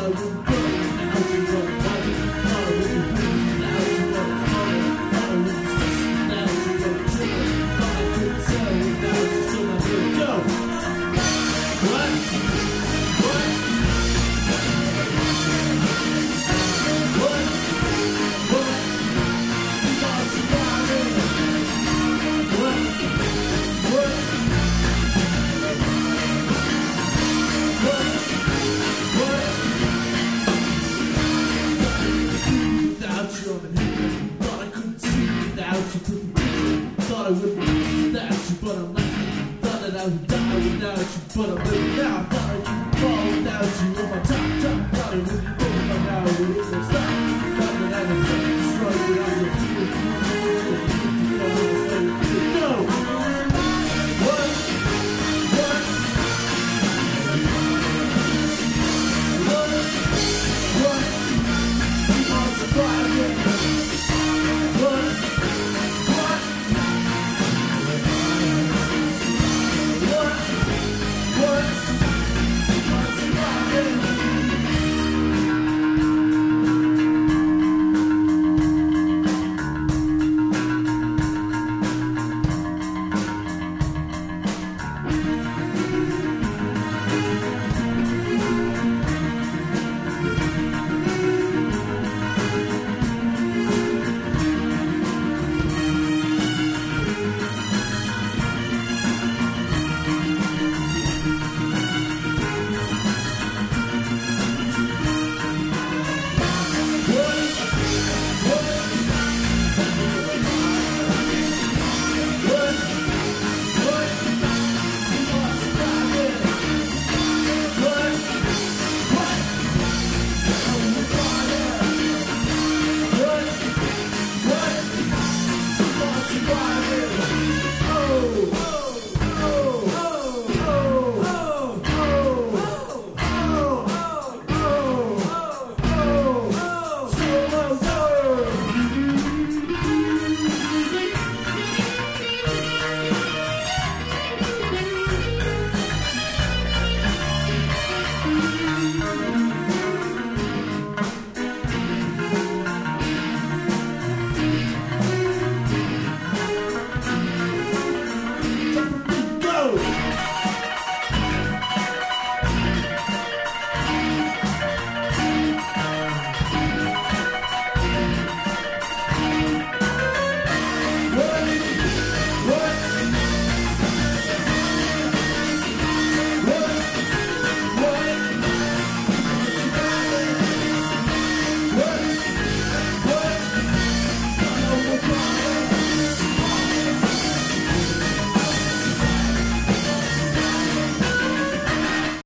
I wouldn't lose without you, but I'm not. Thought that I would die without you, but I'm living now. Thought I could fall without you on my top. Thought I wouldn't go by now, but it won't stop. Thought that I was destroyed, but I was a no! What? You are surviving.